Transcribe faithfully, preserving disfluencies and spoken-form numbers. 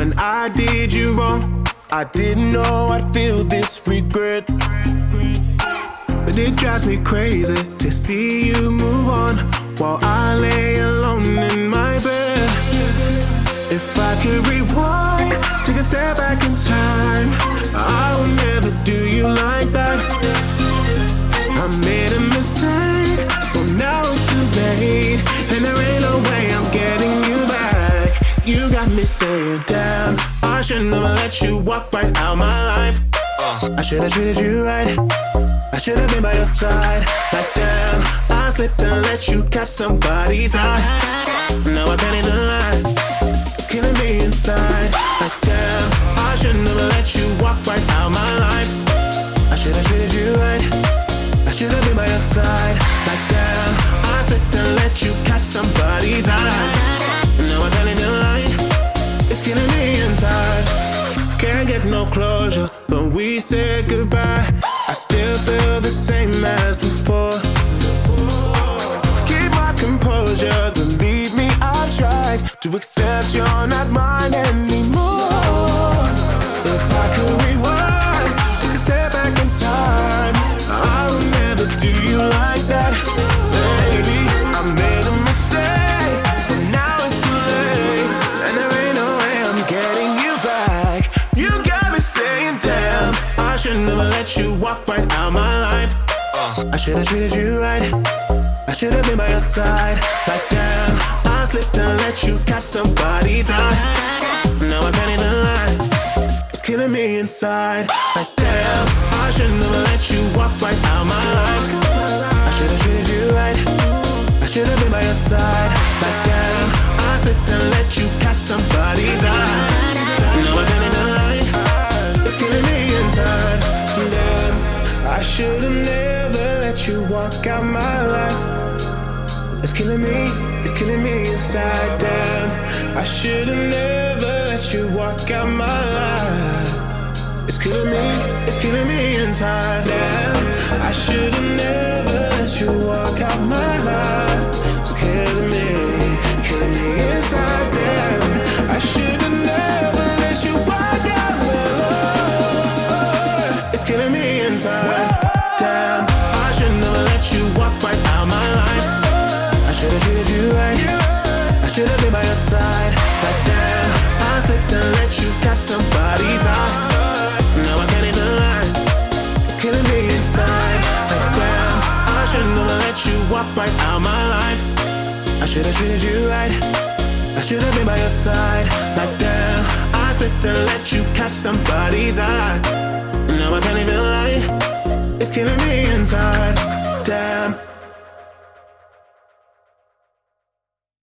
when I did you wrong. I didn't know I'd feel this regret, but it drives me crazy to see you move on while I lay alone in my bed. If I could rewind, take a step back in time, I would never do you like that. I made a mistake, so now it's too late, and there ain't no way I'm getting you back. You got me saying, damn, I should never let you walk right out my life. I should've treated you right, I should've been by your side. Like damn, I slipped and let you catch somebody's eye. Now I can't even lie, it's killing me inside. Like damn, I should never let you walk right out my life. I should've treated you right, I should've been by your side. Like damn, I slipped and let you catch somebody's eye. Now I can't even lie, it's killing me inside. Can't get no closure, but we said goodbye. I still feel the same as before. Keep my composure, believe me, I've tried to accept you're not mine anymore. If I could rewind, take a step back in time, I would never do you like that. Baby, I made a mistake, so now it's too late, and there ain't no way I'm getting you back. You got me saying, damn, I should never let you walk right out my life. I should've treated you right, I should've been by your side. Like damn, I slipped and let you catch somebody's eye. Now I can't even lie, it's killing me inside. Like damn, I should never let you walk right out my life. I should've treated you right, I should've been by your side. Like damn, I slipped and let you catch somebody's eye. Now I can't even lie, it's killing me inside. Damn, I should've never let you walk out my life. It's killing me, it's killing me inside. Damn, I should've never let you walk out my life. It's killing me, it's killing me inside. Damn, I should've never let you walk out my life. It's killing me, killing me inside. Damn, I should've never let you walk out my life. It's killing me inside. Damn, I should never let you walk right out my life. I should've treated you right, I should've been by your side. Like damn, I slipped and let you catch somebody's eye. Now I can't even lie, it's killing me inside. Like damn, I should never let you walk right out my life. I should've treated you right, I should've been by your side. Like damn, I slipped and let you catch somebody's eye. Now I can't even lie, it's killing me inside. Damn.